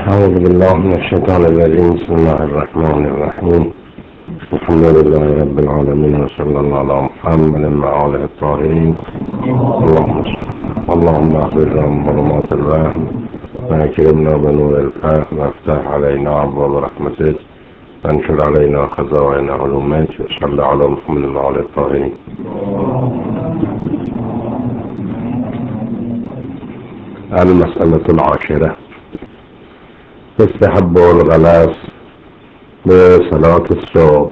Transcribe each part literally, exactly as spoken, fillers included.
أعوذ بالله من الشيطان الرجيم. بسم الله الرحمن الرحيم. الحمد لله رب العالمين، وصلى الله على محمد وآله الطاهرين. اللهم اللهم اخرجنا من ظلمات الوهم واكرمنا بنور الفهم، وافتح علينا ابواب رحمتك، وانشر علينا خزائن علومك، وصل على محمد وآله الطاهرين. المسألة العاشرة: استحب الغلاس بصلاة الصبح.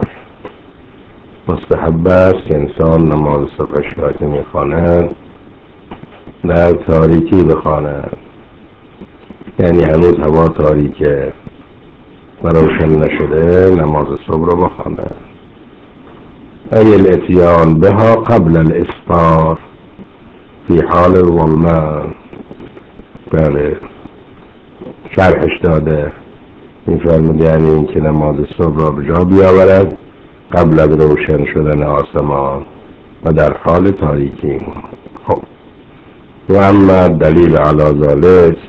مستحب است که انسان نماز صبحش را که میخواند در تاریکی بخواند، یعنی هنوز هوا تاریکه و روشن نشده نماز صبح را بخواند. ای الاتیان بها قبل الاسفار فی حال الظلمه. بله، شرحش داده میفرمود یعنی این که نماز صبح را به جا بیاورد قبل از روشن شدن آسمان و در حال تاریکی. خب، و اما دلیل علی ذلک،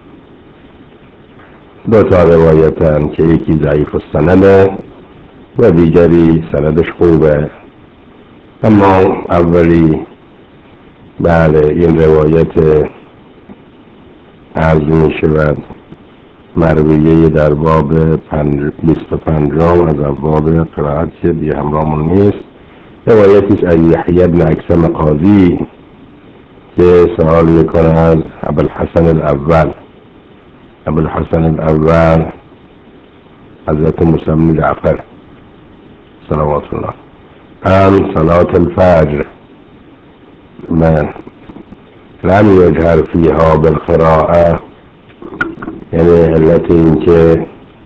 دو تا روایتن که یکی ضعیف السنده و دیگری سندش خوبه. اما اولی بله این روایت عرض می شود مرویه در باب بیست و پنجم از ابواب قرائت که بی همرامون نیست، روایتیش از یحیی بن اکثم قاضی که سوال میکنه از ابوالحسن الاول. ابوالحسن الاول حضرت موسی بن جعفر صلوات الله عن صلاة الفجر من لم یجهر فیها بالقراءه، یعنی علت این که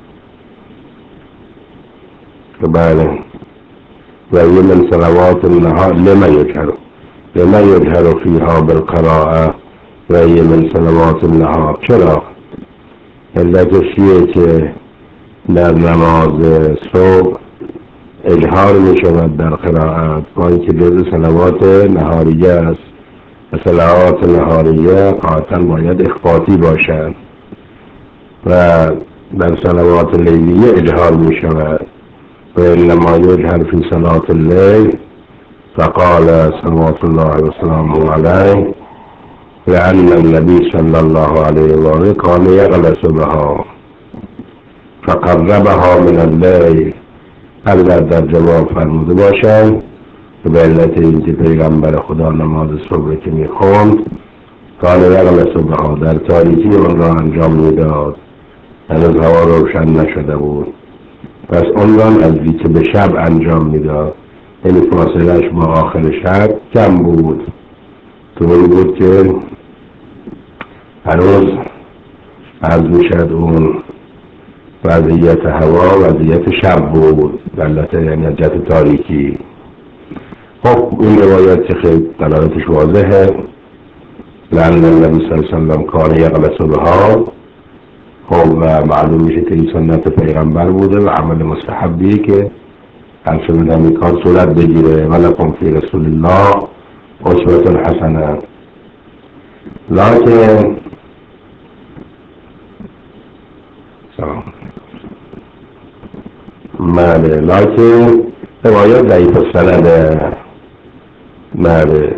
بله و یه من صلوات النهار لما یجهر لما یجهر فیها بالقراءه و یه من صلوات النهار. چرا؟ علتش یه که در نماز صبح اجهار می شود در قراءت، با اینکه جز صلوات نهاریه است و صلوات نهاریه قاطعا باید اخفاتی باشند و در صلوات لیلیه اجهار می شود. و انما یجهر فی صلاة اللیل فقال صلوات الله وسلامه علیه لأن النبی صلی الله علیه و آله کان یغلس بها فقربها من اللیل. اگر در جواب فرموده باشند به علت اینکه پیغمبر خدا نماز صبح که میخوند کان یغلس بها در تاریکی آن را انجام میداد، هنوز هوا روشن نشده بود، پس اون را نزدیک به شب انجام میداد، یعنی فاصلهش با آخر شب کم بود، طوری بود که هنوز عرض میشد اون وضعیت هوا وضعیت شب بود، علت یعنی جهت تاریکی. خب این روایت که خیلی دلالتش واضحه، لأن النبی صلی الله علیه وسلم کان یغلس بها. خب و معلوم میشه که این سنت پیغمبر بوده و عمل مستحبی که هر شده این کار صورت بگیره. ولکم فی رسول الله اسوة حسنه. لکن سلام بله لکن روایت ضعیف السنده. بله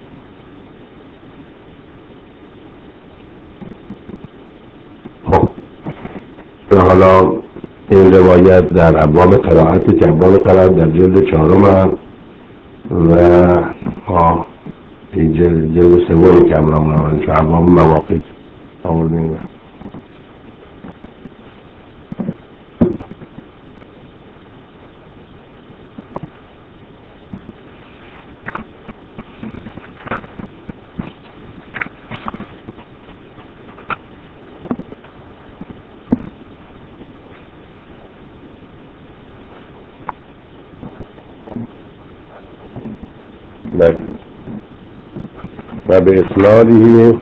حالا این روایت در ابواب قرائت که ابواب قرائت در جلد چهارم هم و ها این جلد, جلد سومی که امرام نمانش ابواب مواقیت آوردیم. و به اسناده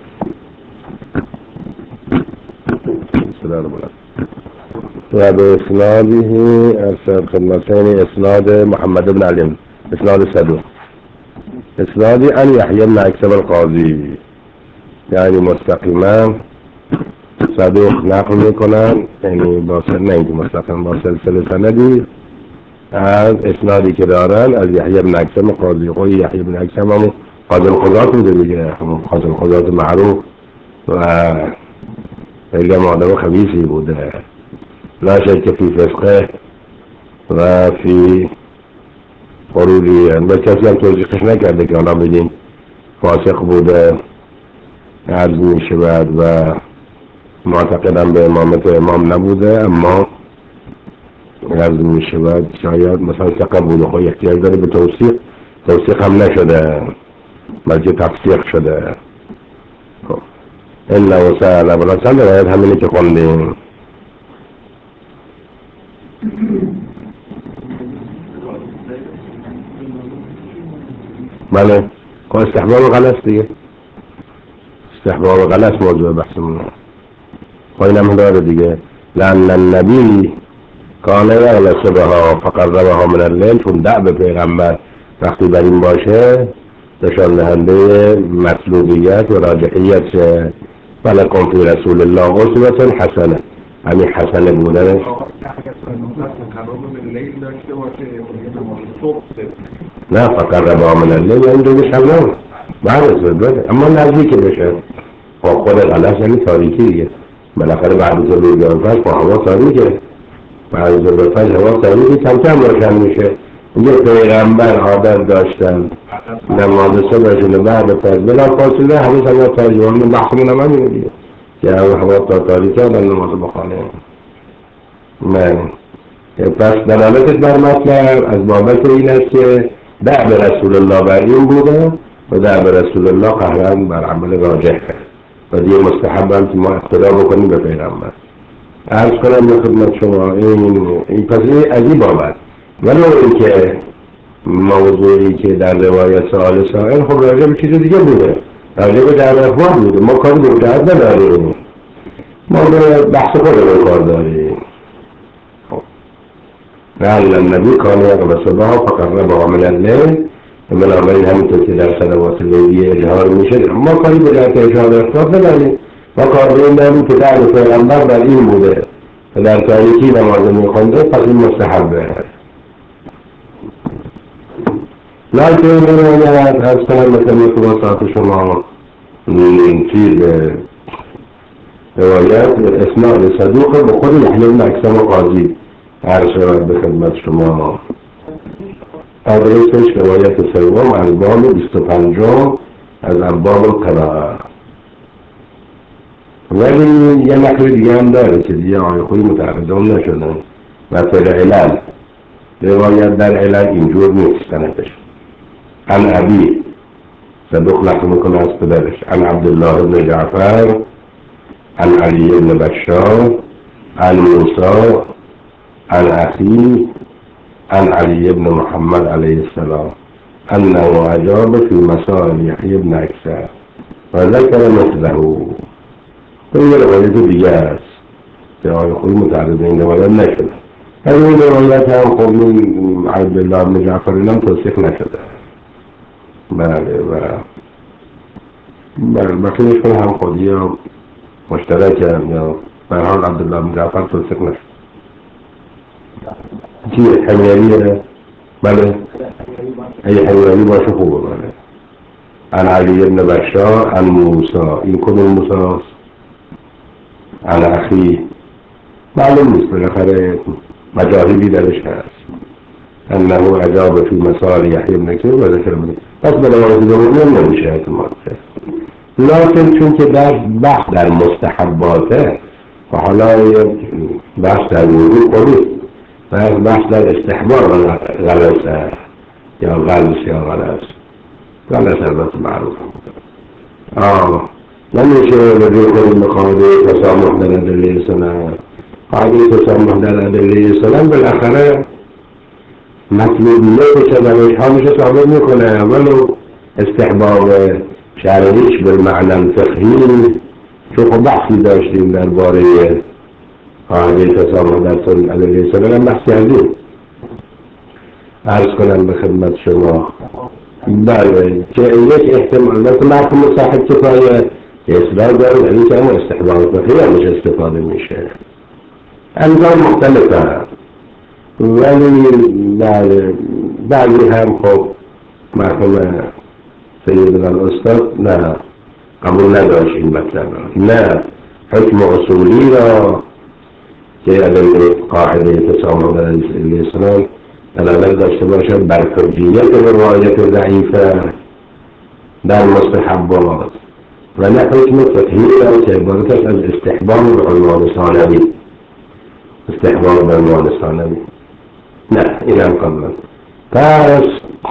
و به اسناده ارسال خدمتین اسناد محمد بن علیم اسناد صدوق اسنادی ان یحیی بن اکثم القاضی، یعنی مستقیما صدوق نقل میکنن، یعنی با سل نه اینکه مستقیم با سلسله سندی از اسنادی که دارن از یحیی بن اکثم قاضی قوی. یحیی بن اکثم همون قاضی القضات بوده دیگه، همون قاضی القضات معروف و خیلی هم آدم خبیثی بوده، لا شک فی فسقه و فی خروجی، و کسی هم توضیحش نکرده که حالا بگیم فاسق بوده عرض می شود و معتقدم به امامت امام نبوده، اما عرض می شود شاید مثلا ثقه بوده، خواهی احتیاج داره به توثیق، توثیق هم نشده بلکه تفسیق شده. خب الا و سهل ابوالحسن باید همینی که خوندیم. بله خب استحباب غلط دیگه، استحباب غلط موضوع بحثمون، خب اینم داره دیگه. لأن النبی کان یغلسبها فقربها من اللیل، چون دعب پیغمبر وقتی بر این باشه نشان دهنده مطلوبیت و راجحیت ولکم فی رسول الله اسوة حسنه، همین حسنه بودنش نه فقربها من اللیل این دوگش هم نه بعد بده، اما نزدیک بشه. خب خود غلط یعنی تاریکی دیگه، بالاخره بعد ظهر بیانفش با هوا تاریکه، بعد ظهر فجر هوا تاریکی کم کم روشن میشه. اینجا پیغمبر عادت داشتن نماز صبحشون بعد فجر بلا فاصله همه هوا تاریکی، همون بحثمون هم همینه دیگه که هوا تا تاریکه آدم نماز بخوانه. من پس دلالتش بر مطلب از بابت این است که دعب رسول الله بر این بوده و دعب رسول الله قهرن بر عمل راجح و دیگه مستحب هم که ما اقتدا بکنیم به پیغمبر. عرض کنم به خدمت شما این این پس این از این بابت، ولی این که موضوعی که در روایت سوال سائل خب راجع به چیز دیگه بوده، راجع به در اخوان بوده، ما کاری به جهت نداریم، ما به بحث خودمون کار داریم. لعل النبی کان یغلسبها فقربها من اللیل، بنابراین همینطور که در صلوات لیلی اجهار میشه ما کاری به جهت اجهار اخلاق نداریم، ما کار به این داریم که در پیغمبر بر این بوده و در تاریکی نماز میخونده، پس این مستحبه. لکن روایت از کنم مثل خلاصات شما چیز روایت اسناد صدوق به خود یحیی بن اکثم قاضی عرض شود به خدمت شما. آدرسش روایت سوم از باب بیست و پنجم از ابواب القراءه، ولی یه نقل دیگه هم داره که دیگه آقای خوی متعرضان نشدن و فر علل روایت در علل اینجور نیست سندش. عن ابی صدوق نقل میکنه از پدرش، عن عبدالله بن جعفر عن علی بن بشار عن موسی عن اخی عن علی بن محمد علیه السلام انه اجاب فی مسائل یحیی بن اکثم و ذکر مثله. این روایت دیگه است که آقای خوی متعرض این روایت نشده، ولی این روایت هم خب این عبدالله بن جعفر هم توثیق نشده. بله و بله بقیهش کنه هم خودی یا مشترک هم یا برحال عبدالله بن جعفر توثیق نشده. چیه حمیلیه؟ بله ای حمیلی باشه خوبه. بله عن علی بن بشار عن موسی، این کدوم موسی است؟ عن اخی معلوم نیست، بالاخره مجاهیلی درش هست. انه اجاب فی مسائل یحیی بن اکثم و ذکر بنی، پس بلوازی دومی نمیشه اعتماد کرد. لیکن چون که در بحث در مستحباته و حالا بحث در وجود خودی و بحث در استحباب غلط یا غلط یا غلط غلط البته معروف آه نمیشه لذی خود بقاعده تسامح در ادله سنن. قاعده تسامح در ادله سنن بالاخره مطلوبیت چه حالش ثابت میکنه، ولو استحباب شرعیش بالمعنى الفقهی، چون خب بحثی داشتیم درباره قاعده تسامح در سنن ادله سنن هم بحث کردیم. عرض کنم به خدمت شما بله که یک احتمال مثل مرحوم صاحب کفایه اصرار داره ولی که اما استحباب فقهی همش استفاده میشه. انجام مختلفه ولی بعضی هم خب مرحوم سید الاستاد نه قبول نداشت این مطلب را، نه حکم اصولی را که ادله قاعده تسامح الاسلام دلالت داشته باشد بر حجیت روایت ضعیفه در مستحبات و نه حکم فقهی را که عبارت است از استحباب به عنوان ثانوی، استحباب به عنوان ثانوی، نه این هم قبلا. پس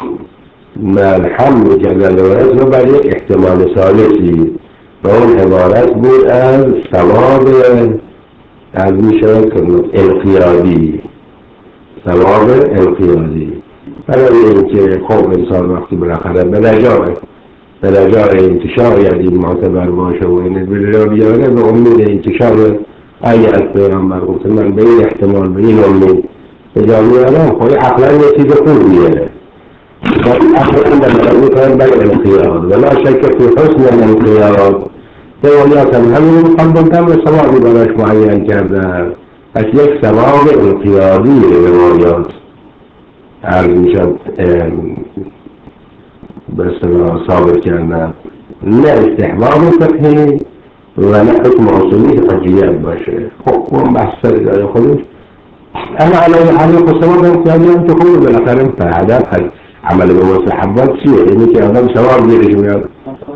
الحمد جل روایت رو بر یک احتمال ثالثی و اون عبارت بود از ثواب از میشود که انقیادی، ثواب انقیادی، برای اینکه خب انسان وقتی بالاخره به رجای به رجای انتشار یعنی معتبر باشه و این بلا بیاره به امید انتشار آیت پیغمبر گفته من به این احتمال به این امید به جا میارم خواهی عقلا یه چیز خوبیه عقلا در میکنم بر انقیاد و لا شک فی حسن الانقیاد روایات هم همین مقدمتر و ثوابی براش معین کرده. پس یک ثواب انقیادی روایات عرض میشد به اصطلاح ثابت کردن، نه استحباب فقهی و نه حکم اصولی حجیت باشه. خب اون بحث داره خودش. انا علی حالی ثواب انقیادی هم که خوبه بالاخره هدف عمل به مستحبات چیه؟ اینی که آدم ثواب گیرش میاد.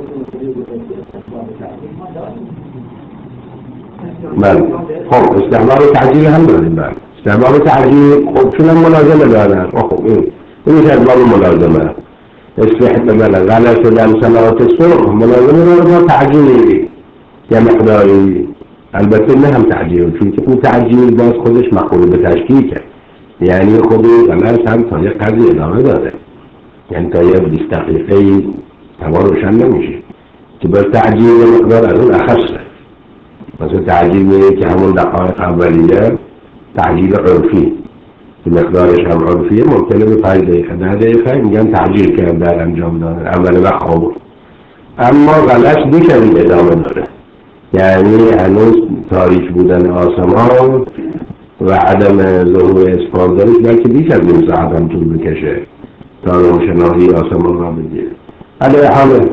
بله خب استحباب تعجیل هم داریم. بله استحباب تعجیل خب چون هم ملازمه دارن. خب این این استحباب ملازمه استحباب غلط شدن صلوات الصبح ملازمه داره با تعجیلی یه مقداری، البته نه هم تعجیل چون که اون تعجیل باز خودش مقبول به تشکیکه، یعنی خودی غلط هم تا یه قضی ادامه داره، یعنی تا یه بیست دقیقه تمام روشن نمیشه که باز تعجیل مقدار از اون اخصه. مثلا تعجیل میگه که همون دقایق اولیه تعجیل عرفی که مقدارش هم عرفیه ممکنه به پنج دقیقه ده دقیقه میگن تعجیل کرد در انجام دادن اول وقت خواب، اما غلط بیش از این ادامه داره، یعنی هنوز تاریک بودن آسمان و عدم ظهور اسفار دارش بلکه بیش از این ساعت هم طول بکشه تا روشنایی آسمان را بگیره. علیه حاله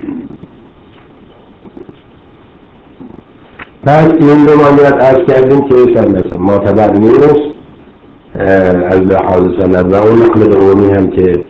پس این روایت عرض کردیم که مثلا معتبر نیست از لحاظ سند و اون نقل دومی هم که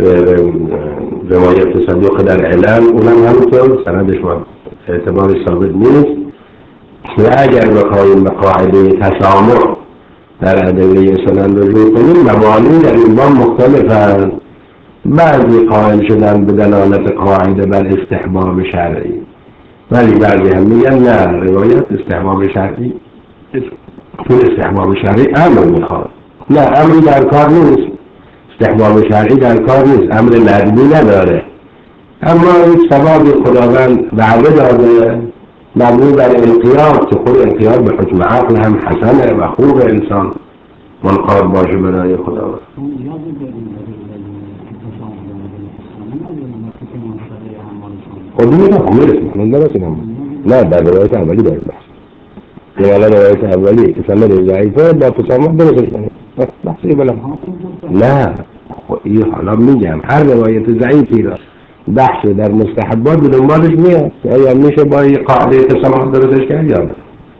روایت صدوق در علم اونم همونطور سندش اعتبارش ثابت نیست و اگر بخواهیم به قاعده تسامح در ادله سند رجوع کنیم مبانی در این باب مختلفند. بعضی قائل شدن به دلالت قاعده بر استحباب شرعی ولی بعضی هم میگن نه روایت استحباب شرعی تو استحباب شرعی امر میخواد، نه امری در کار نیست، استحباب شرعی در کار نیست، امر ندبی نداره، اما این ثوابی خداوند وعده داده مبنی بر انقیاد که خود انقیاد به حکم عقل هم حسنه و خوب انسان منقاد باشه برای خداوند. خود میگه خب میرسیم من درستیم نه در روایت اولی باید بحث یه والا روایت اولی که سند ضعیفه با تسامح درستیم بحثی بلا نه این حالا میگم هر روایت ضعیفی را بحث در مستحبات به دنبالش میاد یا میشه با این قاعده تسامح درستش کرد یا نه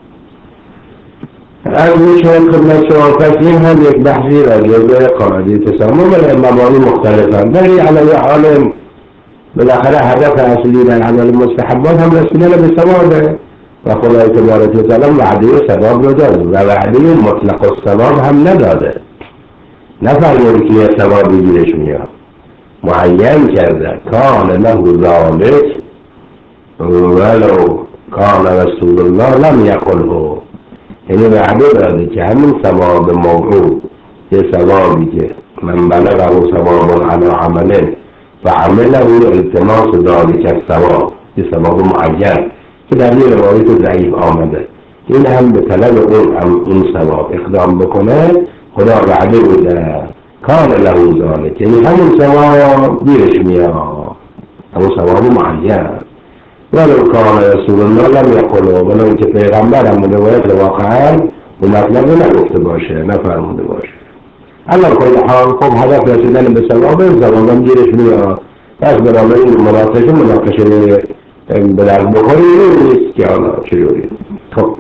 از میشه خدمت شما. پس این هم یک بحثی راجع به قاعده تسامح ولی مبانی مختلفن ولی علی حال بالاخره هدف اصلی در عمل مستحبات هم رسیدن به ثوابه و خدای تبارک و تعالی وعده ثواب رو داده و وعده مطلق الثواب هم نداده، نفرمود که یه ثواب بگیرش میاد، معین کرده کان له ذالک ولو کان رسول الله لم یقله، یعنی وعده داده که همین ثواب موعود یه ثوابی که من بلغه ثواب علی عمله و عمله التماس ذالک الثواب یه ثواب معین که در یه روایت ضعیف آمده این هم به طلب اون هم اون ثواب اقدام بکنه خدا وعده بوده کان له ذالک، یعنی همون ثواب گیرش میاد همون ثواب معین ولو كان رسول الله لم يقله، ولو اینکه پیغمبر هم روایت واقعا به مطلب نگفته باشه، نفرموده باشه. الان کل حال خب هدف رسیدن به ثواب ثواب هم گیرش میاد. پس بنابراین مناقشه مناقشه به درد بخوری نیست که حالا چجوری. خب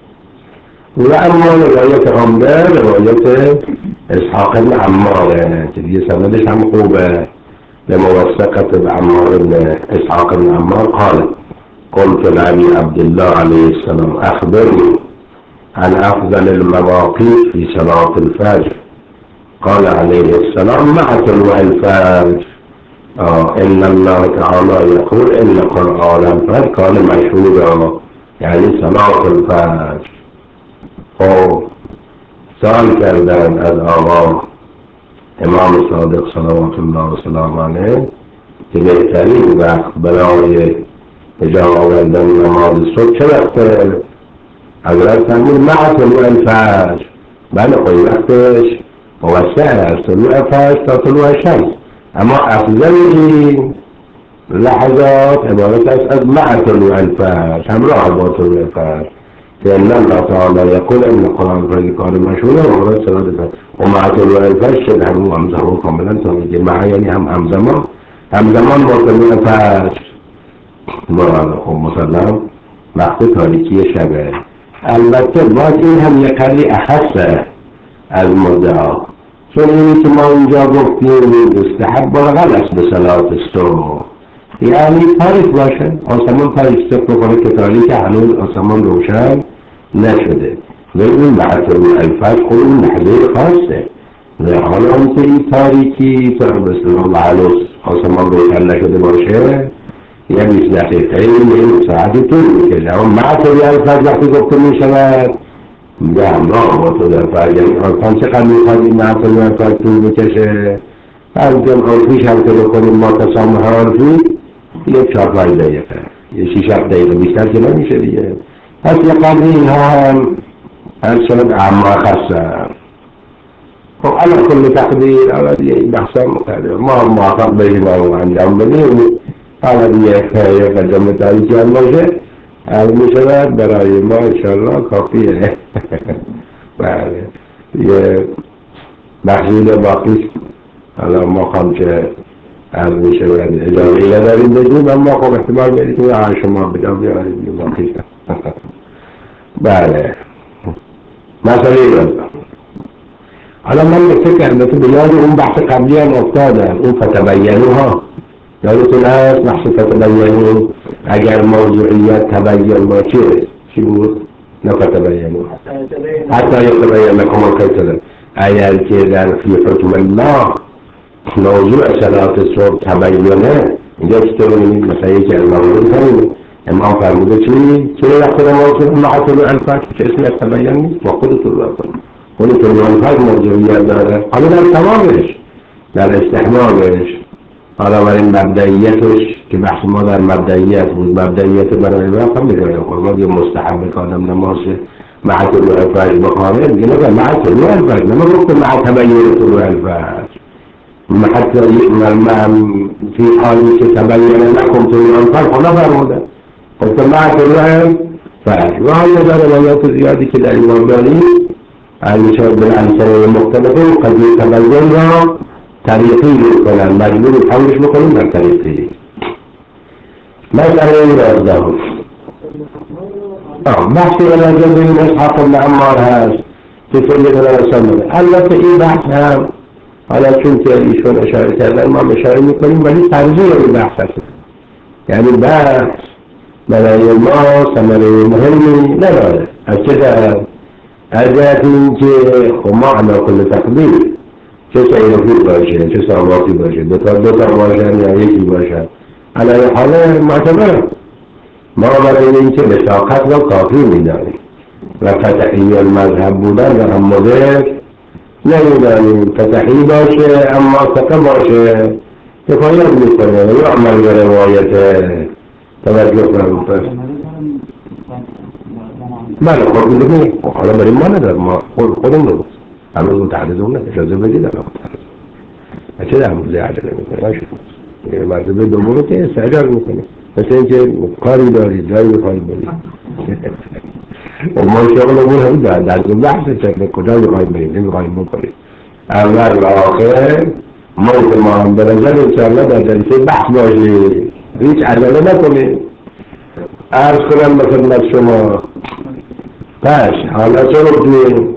و اما روایت عمده روایت اسحاق بن عماره که دیگه سندش هم خوبه، لموثقة عمار بن اسحاق بن عمار قال قلت لأبي عبد الله عليه السلام أخبرني عن أفضل المواقيت في صلاة الفجر. قال عليه السلام مع طلوع الفجر آه إن الله تعالى يقول إن قرآن الفجر كان مشهورا، يعني صلاة الفجر. خب سوال کردن از آقا امام صادق صلوات الله و سلام علیه که بهترین وقت برای اجا آوردن نماز صبح چه وقته؟ حضرت فرمود مع طلوع الفجر. بله خیلی وقتش موسع است، طلوع الفجر تا طلوع شمس، اما افضل این لحظات عبارت است از مع طلوع الفجر، همراه با طلوع الفجر که ان الله تعالی یقول ان قرآن الفجر کان مشهورا و مورد صلاة الفجر و مع طلوع الفجر شد همون همزمان کاملا تا میگه مع یعنی هم همزمان همزمان با طلوع الفجر. مراد خب مسلم وقت تاریکی شبه. البته باز این هم یک قدری اخصه از مدعا، چون اینی که ما اینجا گفتیم مستحب بلغل است به صلاة الصبح، یعنی تاریک باشه، آسمان تاریک صبح بکنه که تاریک هنوز آسمان روشن نشده و این بعد طلوع الفجر خود اون لحظه خاصه و حالا اون که این تاریکی تا بسم الله هنوز آسمان روشن نشده باشه یه بیست دقیقه این ساعتی طول میکشه، اما مع طلوع الفجر وقتی گفته میشود میگه همراه با طلوع الفجر، یعنی آسمان چقدر میخواد این مع طلوع الفجر طول میکشه. از جمع عرفیش هم که بکنیم ما تسامح عرفی یک چهار پنج دقیقه، یه شیش هفت دقیقه بیشتر که نمیشه دیگه. پس یه قدر اینها هم از شد اما خستم. خب الان کل تقدیر حالا دیگه این بحثا مختلف ما موافق بگیم و انجام بدیم، حالا دیگه یک قدم تاریکی هم باشه از میشود برای ما انشاءالله کافیه. بله یه بحثیل باقیست، حالا ما خواهم که از میشود اجازه نداریم بگیم، اما خب احتمال برید که شما بجا بیارید باقیست. بله مسئله ایران. حالا من فکر کردم که به یاد اون بحث قبلی هم افتادم، اون فتبینو ها یادتون هست؟ بحث فتبینو اگر موضوعیت تبین باشه چی بود؟ نه فتبینو حتی یتبین لکم الخیط، اگر که در فی حکم الله موضوع صلاة الصبح تبینه اینجا چطور بینید؟ مثلا یکی از موضوع کنید امام فرموده چی؟ چه وقت نماز مع طلوع الفجر که اسم تبین نیست با خود طلوع الفجر، خود طلوع الفجر موضوعیت داره. حالا در تمامش در استحبابش، حالا برای مبدئیتش که بحث ما در مبدئیت بود، مبدئیت برای وقت هم بگوید خورمات یه مستحب که آدم نماز مع طلوع الفجر بخوانه دیگه نگه مع طلوع الفجر، نمه گفت مع تبین طلوع الفجر، حتی فی حالی که تبین لکم طلوع الفجر خدا فرموده قلت مع طلوع الفجر. و حالا در روایات زیادی که در ایمان داریم از میشود بالامثله مختلفه قد تبین را طریقی میکنن، مجبور حملش میکنیم در طریقی. مسئله این رازده بحثی راجع به این اسحاق بن عمار هست که سید رسول البته این بحث هم حالا چون که ایشون اشاره کردن ما اشاره میکنیم ولی ترجیح این بحث هست، یعنی بحث برای ما ثمره مهمی نداره. از چه در از جهت این که خب ما علا کل تقدیر چه سیرفی باشه چه ساماتی باشه دو تا دو تا باشن یا یکی باشن علی حال معتبر ما برای این که بساقت را کافی میدانیم و فتحی المذهب بودن و هم مذهب نمیدانیم. فتحی باشه اما ثقه باشه کفایت میکنه و یعمل به روایت توجه کنم پس بله خود میدونی حالا برای ما ندار ما خودم رو همه متعدد اون اجازه بدید الان چه در موزه عجله میکنه باشه مرتبه دومه که استعجال میکنه مثل اینکه کاری دارید جایی میخواید برید و ما شغلمون هم در در بحث چه کجا میخواید برید نمیخواید بکنید اول و آخر موت ما هم به نظر انشاءالله در جلسه بحث باشید هیچ عجله نکنید. عرض کنم به خدمت شما پس حالا چه رو توی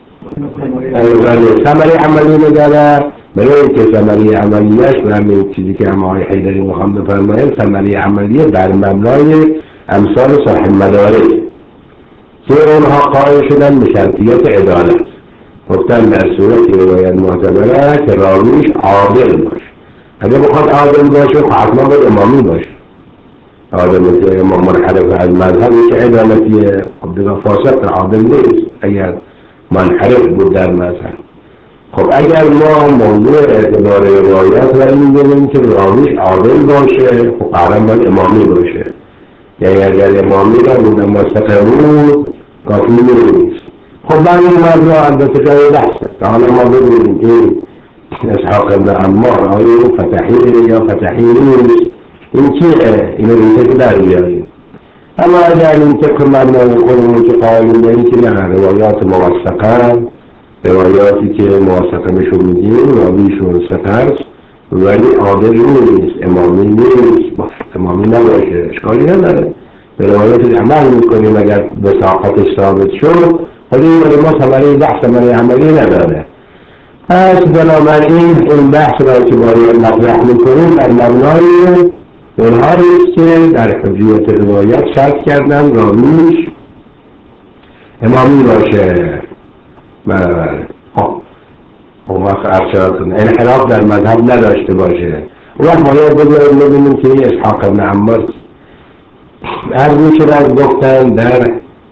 ثمره عملی نداره برای که ثمره عملیش و همین چیزی که هم آقای حیدری میخوام بفرماییم ثمره عملیه بر مبنای امثال صاحب مدارک که اونها قائل شدن به شرطیت عدالت گفتن در صورتی روایت معتبره که راویش عادل باشه. اگه بخواد عادل باشه حتما باید امامی باشه. عادل که امام منحرف از مذهب که عدالتیه خب دیگه فاسق عادل نیست اگر منحرف بود در مذهب. خب اگر ما موضوع اعتبار روایت را این بگیم که راویش عادل باشه خب قرار باید امامی باشه. یعنی اگر امامی را بود مستقر بود کافی نیست. خب من این مرد را البته جای بحثه که حالا ما بگوییم این اسحاق ابن عمار آیا فتحی یا فتحی نیست این چیه؟ اینو ریزه که در بیاریم. اما اگر این طبق مبنای خودمون که قائلیم به این که نه روایات موثقه روایاتی که موثقه بهشون میگیم راویشون ثقه است ولی عادل نیست امامی نیست امامی نباشه اشکالی نداره به روایات عمل میکنیم اگر به ساقتش ثابت شد ولی ما ثمره بحث ثمره عملی نداره. پس بنابراین این بحث را که باید مطرح میکنیم در مبنای اونها نیست که در حجیت روایت شرط کردن راویش امامی باشه. خب اون وقت ارشادتون انحراف در مذهب نداشته باشه. اون وقت باید بگویم ببینیم که این اسحاق ابن عمار ارزی شده از گفتن در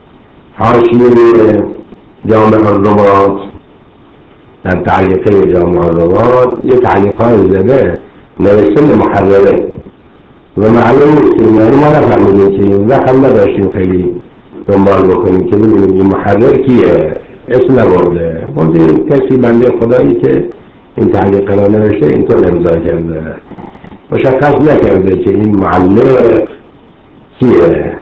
حاشیه جامع الروات در تعلیقه جامع الروات یه تعلیقای زده نوشته محرره و معلوم نیست که یعنی ما نفهمیدیم که این وقت هم نداشتیم خیلی دنبال بکنیم که ببینیم این محرر کیه اسم نبرده بودی کسی بنده خدایی که این تعلیق را نوشته اینطور امضا کرده مشخص نکرده که این معلق کیه.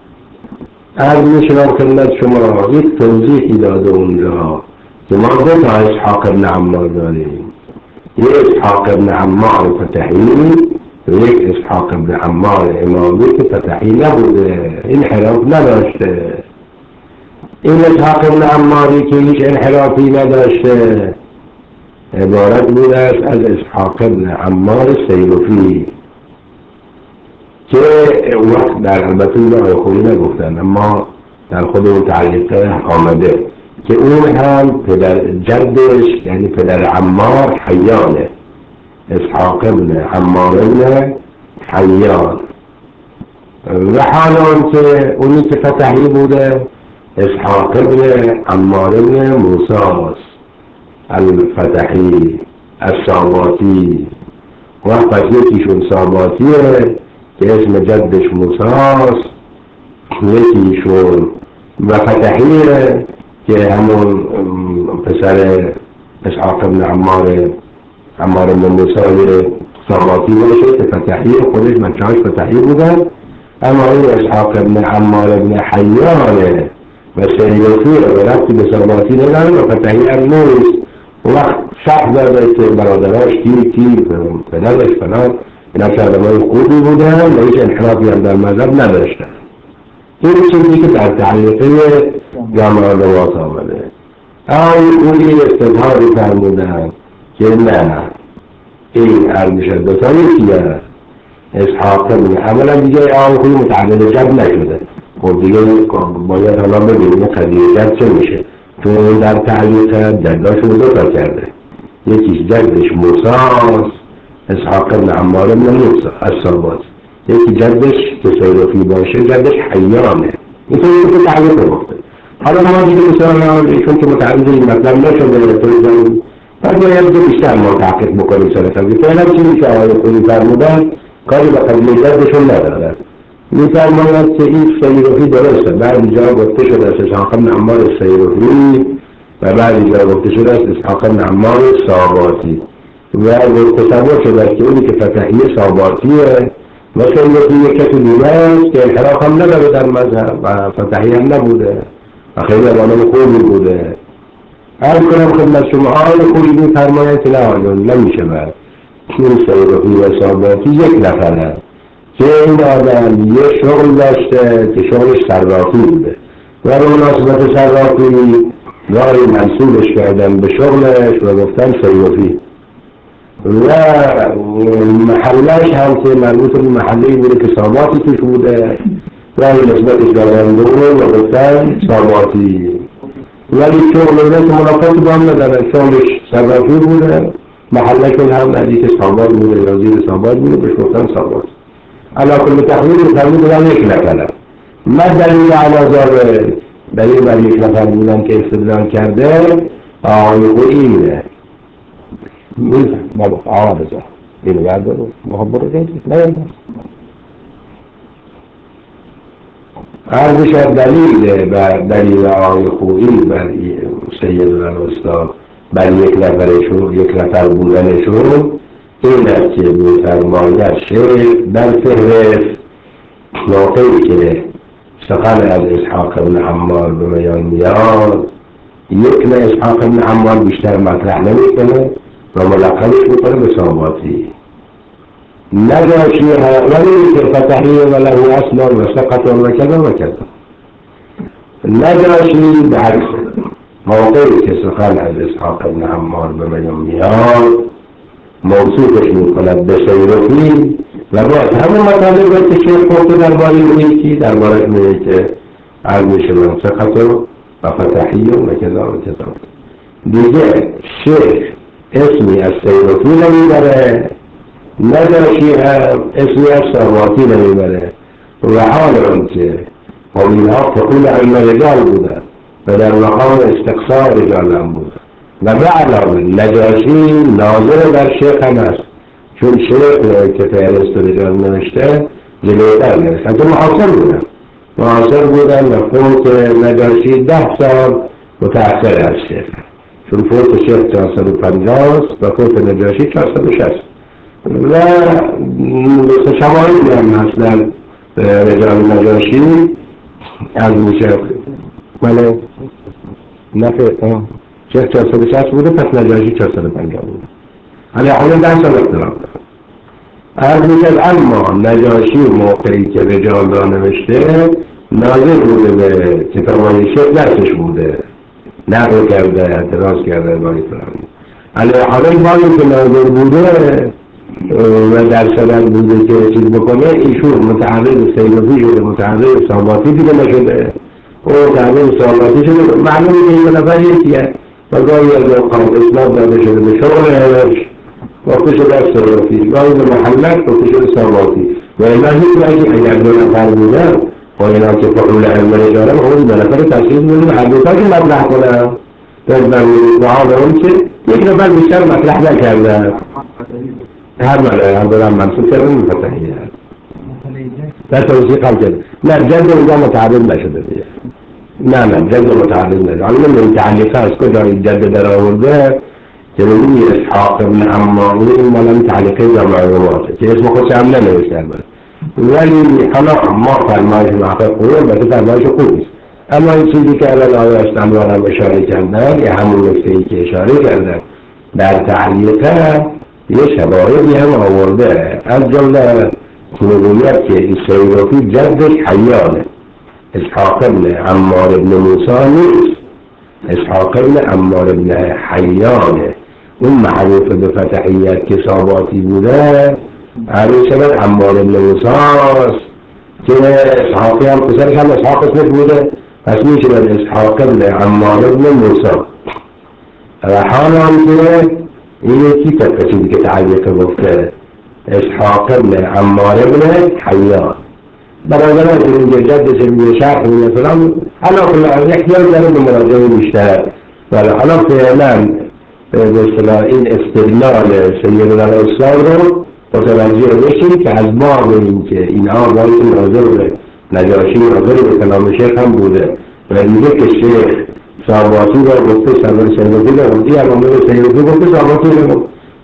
از میشنم خدمت شما یک توضیحی داده اونجا که ما دو تا اسحاق ابن عمار داریم یک اسحاق ابن عمار فتحی و یک اسحاق ابن عمار امامی که فتحی نبوده انحراف نداشته. این اسحاق ابن عماری که هیچ انحرافی نداشته عبارت بوده است از اسحاق ابن عمار سیرفی که وقت در البته این آقای خوری نگفتن اما در خود اون تعلیقه آمده که اون هم پدر جدش یعنی پدر عمار حیانه اسحاق ابن عمار ابن حیان و حالا که اونی که فتحی بوده اسحاق ابن عمار ابن موساس الفتحی الساباتی و پس یکیشون ساباتیه که اسم جدش موساس یکیشون و فتحیه که همون پسر اسحاق ابن عمار عمار ابن موسای ساباتی باشه که فتحیه خودش بچه‌هاش فتحی بودن اما این اسحاق ابن عمار ابن حیانه و سیرفی و ربطی به ساباتی نداره و فتحی هم نیست. وقت شخص داده که برادراش کی کی پدرش فلان اینا که آدمای خوبی بودن و هیچ انحرافی هم در مذهب نداشتن. این چیزی که در تعلیقه جامع الروات آمده او اونی استظهاری فرمودن که نه این ارزش دوتا یکیه اسحاق ابن اولا دیگه آن خوی متعدد جد نشده خب دیگه باید حالا ببینیم قضیه جد چه میشه چون در تعلیق جداشون دوتا کرده یکیش جدش موساس اسحاق ابن عمار ابن موسی السابات یکی جدش که سیرفی باشه جدش حیانه این طوری که تعلیق گفته. حالا ما دیگه مثلا ایشون که متعرض این مطلب نشده توی پس باید دو بیشتر ما تحقیق بکنیم سر قضیه فعلا چیزی که آقای خوری فرمودن کاری به قضیه جدشون ندارد. میفرماید که این سیرفی درسته بعد جا گفته شده است اسحاق ابن عمار سیرفی و بعد جا گفته شده است اسحاق ابن عمار ساباتی و تصور شده که اونی که فتحی ساباتیه و سیدی یک کسی دیگه است که انحراف هم نداره در مذهب و فتحی هم نبوده و خیلی آدم خوبی بوده. عرض کنم خدمت شما آن خوبی می‌فرماید که نه آن نمیشه بعد این سیدی و صحاباتی یک نفره که این آدم یه شغل داشته که شغلش صرافی بوده و به مناسبت صرافی گاهی منصوبش کردن به شغلش و گفتن سیدی و محلش هم که مربوط به محلی بوده که صحاباتی توش بوده و این نسبتش دادن بوده و گفتن صحاباتی، ولی شغل اینا که منافعت با هم ندارن، شغلش صرافی بوده، محلشون هم نزدیک صحابات بوده یا زیر صحابات بوده، بهش گفتن صحابات. علا کل تحویل فرمود بودن یک نفره. ما دلیل علاوه دلیل بر یک نفر بودن که استدلال کرده آقای اینه بابا آقا بذار اینو بردار رو محبر رو گیدید نه عرض شد دلیل بر دلیل آقای خویی بر سید الاستاد بر یک نفرشون یک نفر بودنشون این است که می‌فرماید شیخ در فهرست واقعی که سخن از اسحاق بن عمار به میان میاد یک نه اسحاق بن عمار بیشتر مطرح نمی‌کنه و ملقبش می‌کنه به صحاباتی. نجاشی ولی که فتحی وله اصلا و سقط و کذا و کذا. نجاشی بعد موقعی که سخن از اسحاق بن عمار به میان میاد موصوفش می‌کند به سیرفی و باید همون مطالب که شیخ گفته درباره اینکی درباره میگه که عرض میشه من سقط و فتحی و کذا و کذا. دیگه شیخ اسمی از سیرفی نمیبره، نجاشی هم اسمی از صحاباتی نمیبره و حال اون که اینها فقول علم رجال بودن و در مقام استقصاء رجال هم بودن و به علاوه نجاشی ناظر در شیخ هم هست چون شیخ که فهرست رجال نوشته جلوتر نوشته حتی معاصر بودن معاصر بودن و فوت نجاشی ده سال متأخر از شیخ چون فوت شیخ چهارصد و پنجاه و فوت نجاشی چهارصد و شصت و شواهدی هم هست در رجال نجاشی از میشه بله نفع شیخ چهارصد و شصت بوده پس نجاشی چهارصد و پنجاه بوده علی حالا ده سال اختلاف داره. عرض میشد اما نجاشی موقعی که رجال را نوشته ناظر بوده به کتابای شیخ درسش بوده نقل کرده اعتراض کرده بایی فرمی علی حالا باید که ناظر بوده و در صدد بوده که چیز بکنه ایشون متعرض سیلوفی شده متعرض صحاباتی دیگه نشده او متعرض صحاباتی شده معلومه که این نفر یکیه و گاهی از اوقات اسلام داده شده به شغلش وقتی شده از سیلوفی گاهی به محلت وقتی شده صحاباتی و اینا هیچ که اگر دو نفر بودن و اینا که فقول علم رجالم اون دو نفر تشخیص میدن هر دوتا که مطرح کنن در ضروری و حال اون که یک نفر بیشتر مطرح نکرده هر ماله هر دارم منصوب کردن فتحیه در توصیق هم کرده نه جد اونجا متعرض نشده دیگه نه نه جد متعرض نشده حالا من تعلیقه از کجا جد در آورده که نمی اسحاق ابن عماری این مالا تعلیقه جمعه رواته که اسم خودش هم ننوشته ولی حالا ما فرمایش محقق خوبه بسه فرمایش خوبیست اما این چیزی که الان آیه انوار هم اشاره کردن یا همون نکته‌ای که اشاره کردن در تعلیقه یه شواهدی هم آورده از جمله میگوید که این سیرفی جدش حیانه اسحاق ابن عمار ابن موسی نیست اسحاق ابن عمار ابن حیانه اون معروف به فتحیت که صحاباتی بوده عروض شد عمار ابن موسی است که اسحاقی هم پسرش هم اسحاق اسمش بوده پس می شود اسحاق ابن عمار ابن موسی و حال هم که این یکی طبقه چیزی که تعلیق گفته اسحاق ابن عمار ابن حیان برادران که اینجا جدش میگه شرح میگه فلان حالا کلا احتیاج داره به مراجعه بیشتر ولی حالا فعلا به اصطلاح این استدلال سید الاستاد رو متوجه بشیم که از باب این که اینها باید ناظر به نجاشی ناظر به کلام شیخ هم بوده و میگه که شیخ صحاباتی را گفته سرور سیدوفی را گفته یا امام سیدوفی گفته صحاباتی را گفته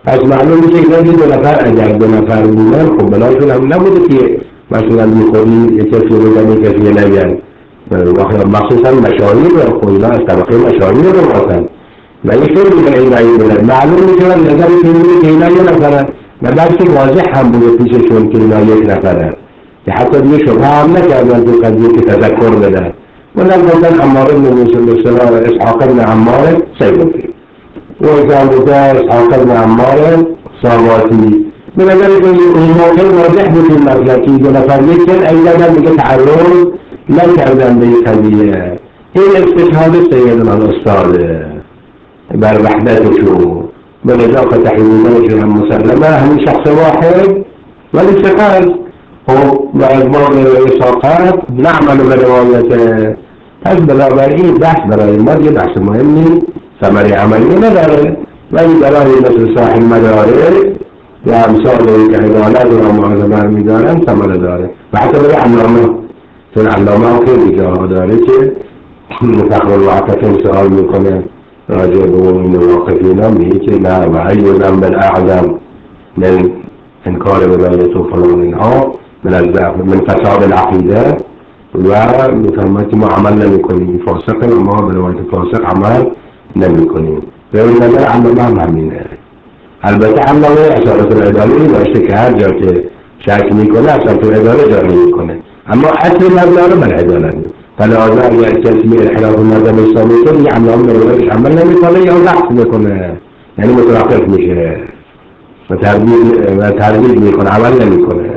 از معلومه که اینا دو نفر اگر دو نفر بودن خب بناشون هم نبوده که مثلا میخوری یه کسی رو بگن یه کسی نگن مخصوصا مشاهیر رو خب اینا از طبقه مشاهیر رو باشن و این خیلی دیگه این رایی بودن معلوم میشون نظر میکنید که اینا یه نفرن و درست واضح هم بوده پیششون که اینا یک نفرن که حتی دیگه شبه هم نکردن تو قضیه که تذکر بدن ولن گفتن عمار بن مسلم اسحاق بن عمار سیبوتی و ازان بوده اسحاق بن عمار ساواتی به نظر که این موقع واضح بود این مطلب که دو نفر یکن ایضا دیگه تعرض نکردن به این قضیه این استشهاد سیدنا الاستاد بر وحدتشون بنجاقة تحويلاتها مسلمة هم شخص واحد والاستقال هو وأجمال الإساقات نعمل بروايته هذا بلاغي بحث براي الماضي بحث مهمي ثمري عملي نداره وأي بلاغي مثل صاحب المدارس وأمثال كعدالات ومعظمة المدارس ثمر داره وحتى بلا علامة تون علامة وكيف جاء داره فخر الواقفين سؤال میکنه راجع به این واقفین میگه که نه و ای ذنب اعظم من انکار ولایت و فلان اینها من من فساد العقیده و میفرماید که ما عمل نمی کنیم فاسق و ما به روایت فاسق عمل نمی کنیم به این نظر علامه هم همینه البته علامه اشارت الاداره داشته که هر جا که شک میکنه اشارت الاداره جاری میکنه اما اصل مبنا رو بالعدالت فلازم اگر کسی انحراف مذهب اسلامی کنه یه علامه به روایتش عمل نمی کنه یا نقص میکنه یعنی متوقف میشه و تردید میکنه عمل نمی کنه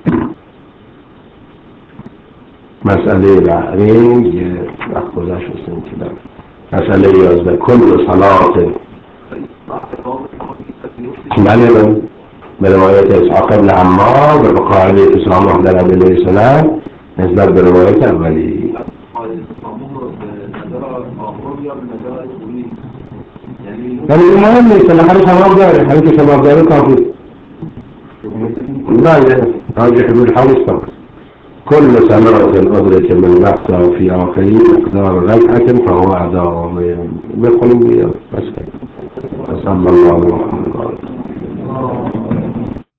مسئله بعدی یه وقت گذشت بسیم که مسئله یازده کل صلات بله به روایت اسحاق بن عمار و بقاعده تسعه محضر علیه السلام نسبت به روایت اولی یعنی این مهم نیست هر ثواب داره هر که ثواب داره کافی بله راجح بالحديث فقط كل ثمرة أدرك من نقص في آخره مقدار ركعة فهو أعداء بقلب بس صلى الله عليه وسلم